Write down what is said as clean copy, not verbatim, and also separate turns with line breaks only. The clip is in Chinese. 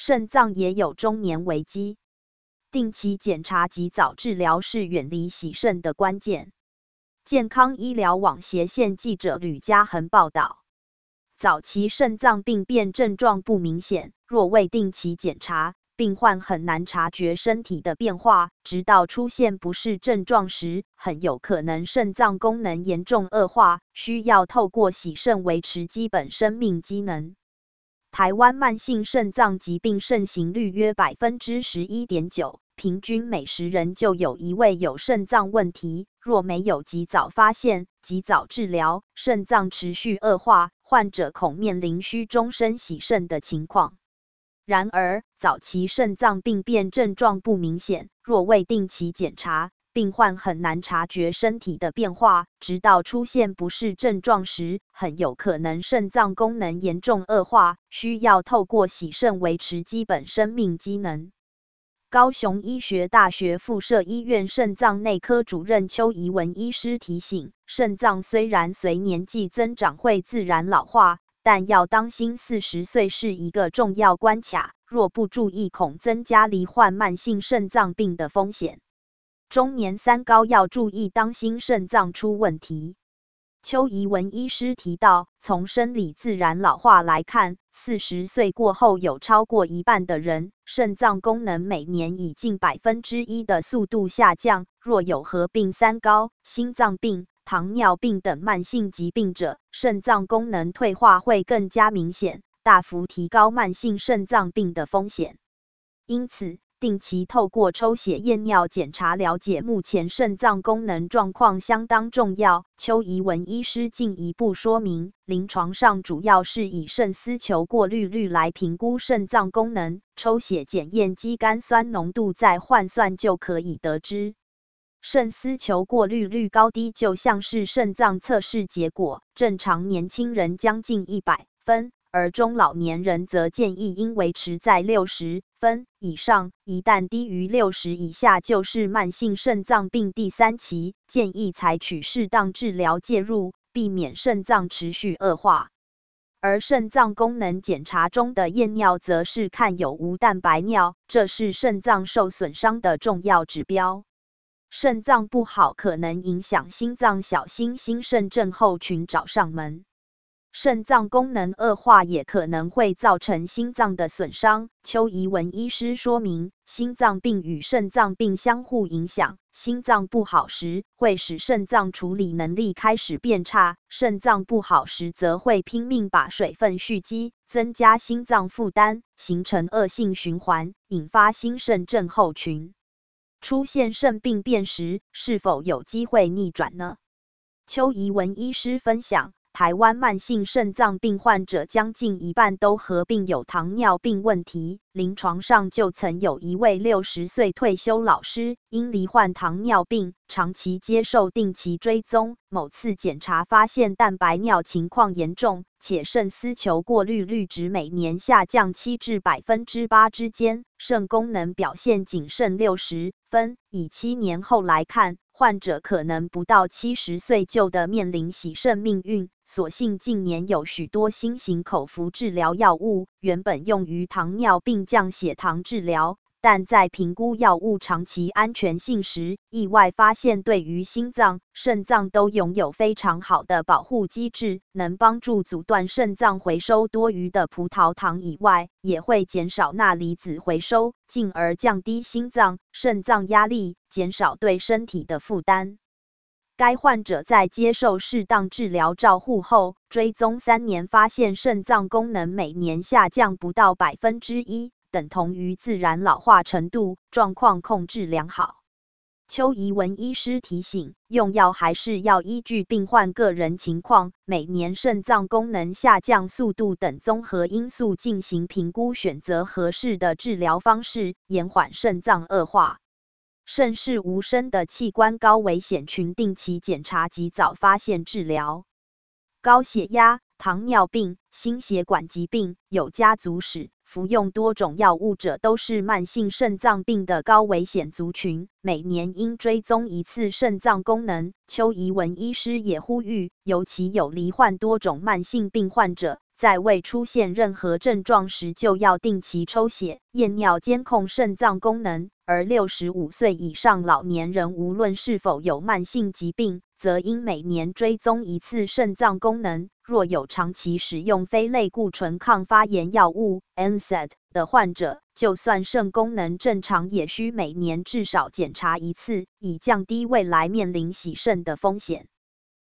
肾脏也有中年危机。定期检查及早治疗是远离洗肾的关键。健康医疗网斜线记者吕家恒报道，早期肾脏病变症状不明显，若未定期检查，病患很难察觉身体的变化，直到出现不适症状时，很有可能肾脏功能严重恶化，需要透过洗肾维持基本生命机能。台湾慢性肾脏疾病盛行率约 11.9%， 平均每10人就有1位有肾脏问题，若没有及早发现、及早治疗，肾脏持续恶化，患者恐面临需终身洗肾的情况。然而，早期肾脏病变症状不明显，若未定期检查，病患很难察觉身体的变化，直到出现不适症状时，很有可能肾脏功能严重恶化，需要透过洗肾维持基本生命机能。高雄医学大学附设医院肾脏内科主任邱怡文医师提醒，肾脏虽然随年纪增长会自然老化，但要当心40岁是一个重要关卡，若不注意恐增加罹患慢性肾脏病的风险。中年三高要注意当心肾脏出问题。邱怡文医师提到，从生理自然老化来看，40岁过后有超过一半的人，肾脏功能每年以近1%的速度下降。若有合并三高、心脏病、糖尿病等慢性疾病者，肾脏功能退化会更加明显，大幅提高慢性肾脏病的风险。因此，定期透过抽血验尿检查了解目前肾脏功能状况相当重要。邱怡文医师进一步说明，临床上主要是以肾丝球过滤率来评估肾脏功能，抽血检验肌酐酸浓度再换算就可以得知。肾丝球过滤率高低就像是肾脏测试结果，正常年轻人将近100分。而中老年人则建议应维持在60分以上，一旦低于60以下就是慢性肾脏病第3期，建议采取适当治疗介入，避免肾脏持续恶化。而肾脏功能检查中的验尿则是看有无蛋白尿，这是肾脏受损伤的重要指标。肾脏不好可能影响心脏，小心心肾症候群找上门。肾脏功能恶化也可能会造成心脏的损伤。邱怡文医师说明，心脏病与肾脏病相互影响，心脏不好时会使肾脏处理能力开始变差，肾脏不好时则会拼命把水分蓄积，增加心脏负担，形成恶性循环，引发心肾症候群。出现肾病变时，是否有机会逆转呢？邱怡文医师分享，台湾慢性肾脏病患者将近一半都合并有糖尿病问题。临床上就曾有一位60岁退休老师，因罹患糖尿病，长期接受定期追踪，某次检查发现蛋白尿情况严重，且肾丝球过滤率值每年下降7至8%之间，肾功能表现仅剩60分。以7年后来看，患者可能不到70岁就的面临洗肾命运。所幸近年有许多新型口服治疗药物，原本用于糖尿病降血糖治疗，但在评估药物长期安全性时，意外发现对于心脏、肾脏都拥有非常好的保护机制，能帮助阻断肾脏回收多余的葡萄糖以外，也会减少钠离子回收，进而降低心脏、肾脏压力，减少对身体的负担。该患者在接受适当治疗照护后，追踪3年发现肾脏功能每年下降不到1%，等同于自然老化程度，状况控制良好。邱怡文医师提醒，用药还是要依据病患个人情况、每年肾脏功能下降速度等综合因素进行评估，选择合适的治疗方式，延缓肾脏恶化。肾是无声的器官，高危险群定期检查及早发现治疗。高血压、糖尿病、心血管疾病、有家族史、服用多种药物者都是慢性肾脏病的高危险族群，每年应追踪一次肾脏功能。邱怡文医师也呼吁，尤其有罹患多种慢性病患者， 在未出现任何症状时就要定期抽血、验尿监控肾脏功能。而65岁以上老年人无论是否有慢性疾病，则应每年追踪一次肾脏功能。若有长期使用非类固醇抗发炎药物 NSAID 的患者，就算肾功能正常，也需每年至少检查一次，以降低未来面临洗肾的风险。